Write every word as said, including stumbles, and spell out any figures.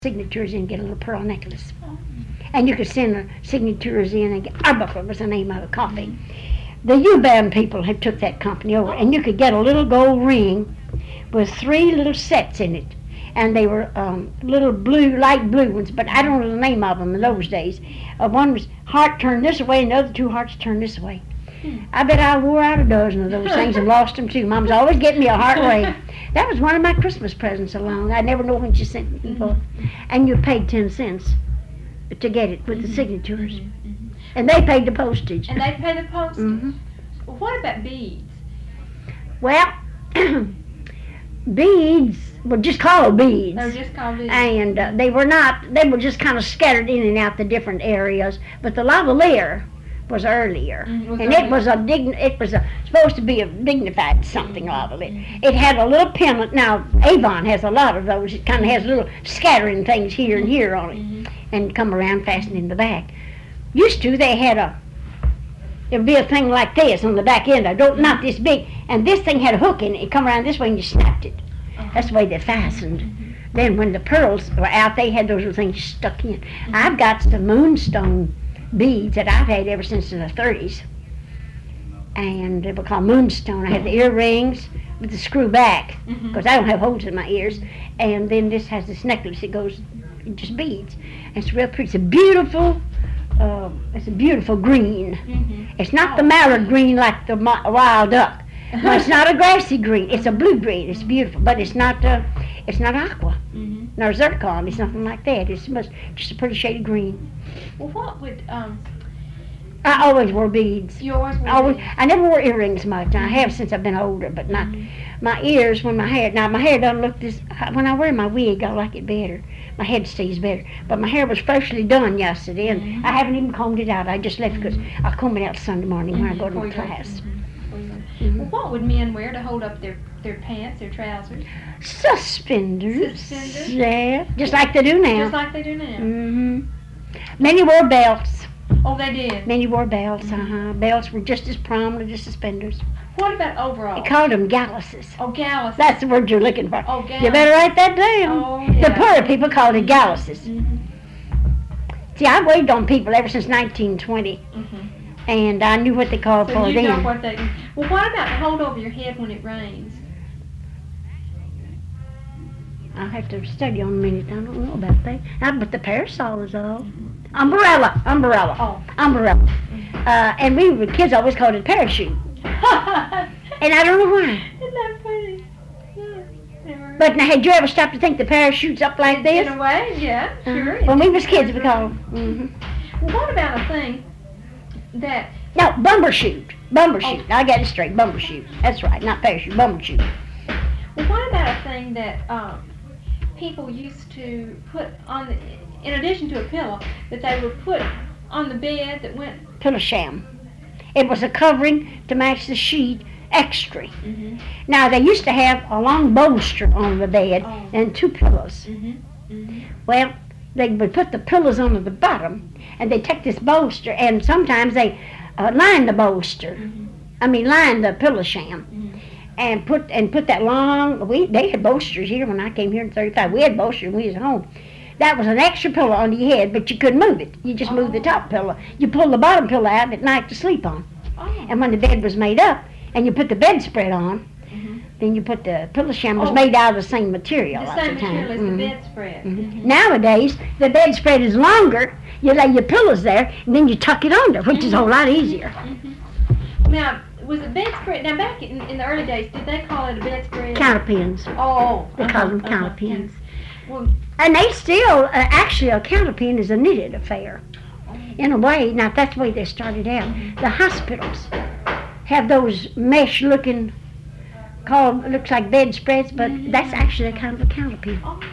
signatures in and get a little pearl necklace. And you could send the signatures in and get, Arbuckle was the name of the coffee. The U-Band people had took that company over, and you could get a little gold ring with three little sets in it. And they were um, little blue, light blue ones, but I don't know the name of them in those days. Uh, one was heart turned this way, and the other two hearts turned this way. I bet I wore out a dozen of those things and lost them too. Mom's always getting me a heart ring. That was one of my Christmas presents along. I never know when she sent me for. And you paid ten cents to get it with the signatures. Mm-hmm. And they paid the postage. And they pay the postage? Mm-hmm. Well, what about beads? Well, beads were just called beads. They were just called beads. And uh, they were not, they were just kind of scattered in and out the different areas. But the lavalier was earlier, Mm, was and earlier. it was a dign. It was a, supposed to be a dignified something lavalier. It had a little pendant. Now Avon has a lot of those. It kind of has little scattering things here and here on it, Mhm. and come around fastened in the back. Used to they had a. It would be a thing like this on the back end. I don't not this big, and this thing had a hook in it. It come around this way and you snapped it. Uh-huh. That's the way they fastened. Then when the pearls were out, they had those little things stuck in. I've got some moonstone beads that I've had ever since the thirties, and they were called moonstone. I had the earrings with the screw back Mhm. because I don't have holes in my ears, and then this has this necklace. It goes just beads. It's real pretty. It's a beautiful. Uh, it's a beautiful green. Mhm. It's not the mallard green like the mi- wild duck. No, it's not a grassy green. It's a blue green. It's beautiful, but it's not. Uh, it's not aqua. Mhm. Nor zircon. It's nothing like that. It's just, just a pretty shade of green. Well, what would um I always wore beads. you always I, wear? always, beads? I never wore earrings much. I have since I've been older, but not Mhm. my ears. When my hair, now my hair doesn't look this. When I wear my wig, I like it better. My head stays better. But my hair was freshly done yesterday, and Mhm. I haven't even combed it out. I just left because I comb it out Sunday morning when I go to Before my you go- class. mhm. Before you go. Mhm. Well, what would men wear to hold up their their pants, their trousers, Suspenders. Suspenders? Yeah, just like they do now. just like they do now? hmm Many wore belts. Oh, they did. Many wore belts. Mhm. Uh-huh. Belts were just as prominent as suspenders. What about They overalls? called them galluses. Oh, galluses. That's the word you're looking for. Oh, galluses. You better write that down. Oh, The yeah. poorer people called it galluses. Mhm. See, I waited on people ever since nineteen twenty, Mhm. and I knew what they called So for you know then. what they. Well, what about the hold over your head when it rains? I'll have to study on a minute. I don't know about that. Uh, but the parasol is all. Umbrella, umbrella, Oh. umbrella. Uh, and we were kids always called it parachute, and I don't know why. Isn't that funny? Yeah. Never- But now, had you ever stopped to think the parachute's up like this? In a way, yeah, sure. Uh, when we was kids, we called. Mm-hmm. Well, what about a thing that No, bumbershoot. Bumbershoot. I got it straight. Bumbershoot. That's right. Not parachute. Bumbershoot. Well, what about a thing that um, people used to put on, the, in addition to a pillow, that they would put on the bed that went. Pillow sham. It was a covering to match the sheet extra. Mhm. Now, they used to have a long bolster on the bed Oh. and two pillows. Mhm. Mhm. Well, they would put the pillows on the bottom, and they'd take this bolster, and sometimes they uh, line the bolster. Mhm. I mean, line the pillow sham. Mhm. And put and put that long. We they had bolsters here when I came here in thirty-five. We had bolsters when we was at home. That was an extra pillow on your head, but you couldn't move it. You just moved the top pillow. You pull the bottom pillow out at night to sleep on. Oh. And when the bed was made up, and you put the bedspread on, Mhm. then you put the pillow sham was Oh. made out of the same material. The lots same of time. material as Mhm. the bedspread. Mhm. Mhm. Nowadays, the bedspread is longer. You lay your pillows there, and then you tuck it under, which is a whole lot easier. Mhm. Now, was a bedspread? Now, back in, in the early days, did they call it a bedspread? Counterpins. Oh, They call uh-huh, them uh-huh. counterpins. Well, And they still, uh, actually, a counterpin is a knitted affair. In a way, now that's the way they started out. The hospitals have those mesh-looking, called looks like bedspreads, but that's actually a kind of a counterpin. oh,